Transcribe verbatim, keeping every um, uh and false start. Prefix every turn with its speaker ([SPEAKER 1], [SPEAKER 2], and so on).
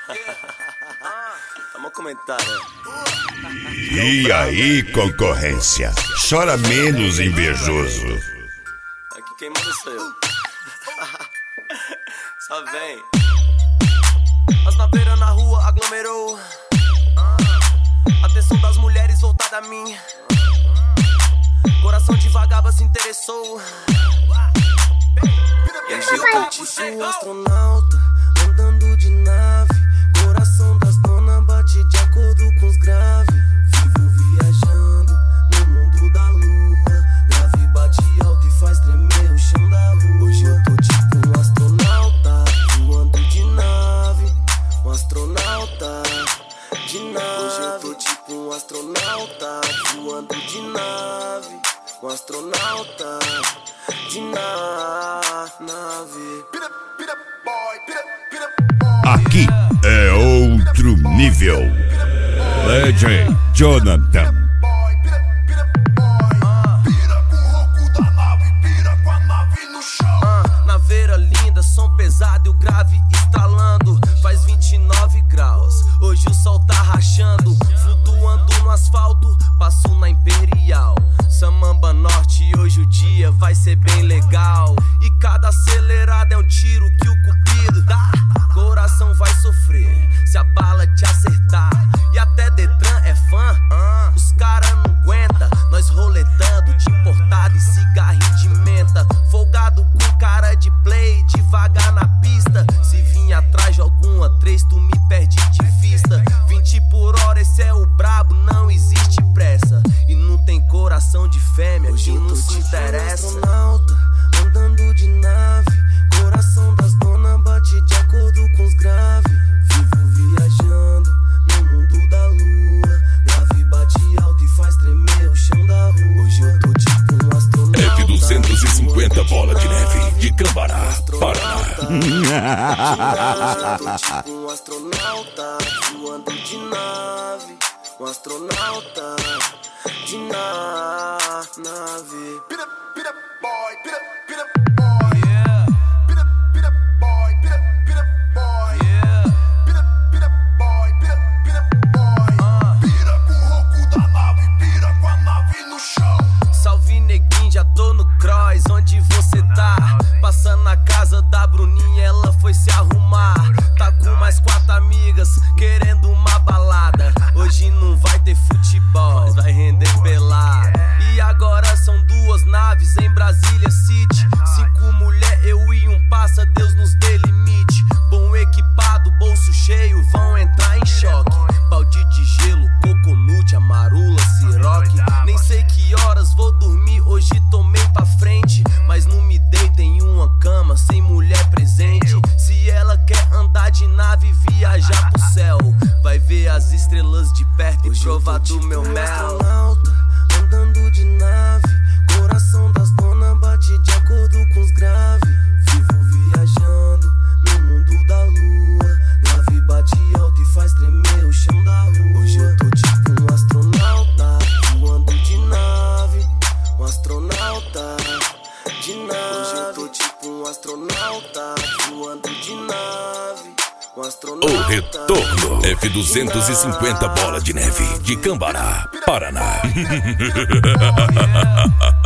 [SPEAKER 1] Tamo comentário.
[SPEAKER 2] E aí, concorrência? Chora menos, invejoso.
[SPEAKER 1] Aqui quem manda sou eu. Só vem. As naveiras na rua aglomerou. Atenção das mulheres voltada a mim. Coração de vagaba se interessou. E hoje eu tô tipo astronauta, andando de nave. Coração das donas bate de acordo com os graves. Vivo viajando no mundo da lua. Grave bate alto e faz tremer o chão da rua. Hoje eu tô tipo um astronauta, voando de nave. Um astronauta de nave. Hoje eu tô tipo um astronauta, voando de nave. Um astronauta de na nave.
[SPEAKER 2] Aqui é outro nível. Legend Jonathan.
[SPEAKER 1] Naveira linda, som pesado e o grave estralando. Faz vinte e nove graus, hoje o sol tá rachando. Flutuando no asfalto, passo na Imperial Samamba Norte, hoje o dia vai ser bem legal. E cada acelerada é um tiro que o cupido dá. Coração vai sofrer se a bala te acertar. E até Detran é fã, os cara não aguenta. Nós roletando de importado e cigarrinho de menta. Folgado com cara de play, devagar na pista. Se vir atrás de alguma três, tu me perde de vista. Vinte por hora, esse é o brabo, não existe pressa. E não tem coração de fêmea, hoje que não se interessa. Astronauta, andando de nave. Coração das donas bate de acordo com os graves. Vivo viajando no mundo da lua. Grave bate alto e faz tremer o chão da rua. Hoje eu tô tipo um astronauta.
[SPEAKER 2] F duzentos e cinquenta bola de neve de Cambará, Paraná.
[SPEAKER 1] Hoje eu tô tipo um astronauta, voando de nave. Um astronauta de na nave. Pira, pira, boy, pira, pira, boy. Yeah. Pira, pira, boy, pira, pira, boy. Yeah. Pira, pira, boy, pira, pira, boy.
[SPEAKER 2] Pira com o ronco da nave, pira com a nave no chão.
[SPEAKER 1] Salve neguinho, já tô no cross, onde você tá? Passando na casa da Bruninha, ela foi se arrumar. Tá com mais quatro amigas, querendo uma balada. Hoje não vai ter futebol, mas vai render pelada. E agora são duas naves em Brasília City. Cinco mulher, eu e um passa, Deus nos dê limite. Bom equipado, bolso cheio, vão entrar em choque. Balde de gelo, coconut, amarula, siroque. Nem sei que horas vou dormir, hoje tomei pra frente. Mas não me deita em uma cama sem mulher presente. Se ela quer andar de nave e viajar pro céu, vai ver as estrelas de perto e provar do meu mel. Andando de nave, coração das donas bate de acordo com os graves. Vivo viajando no mundo da lua. Grave bate alto e faz tremer o chão da rua. Hoje eu tô tipo um astronauta, voando de nave. Um astronauta de nave. Hoje eu tô tipo um astronauta, voando de nave. Um astronauta.
[SPEAKER 2] O retorno. F duzentos e cinquenta bola de neve de Cambará, Paraná.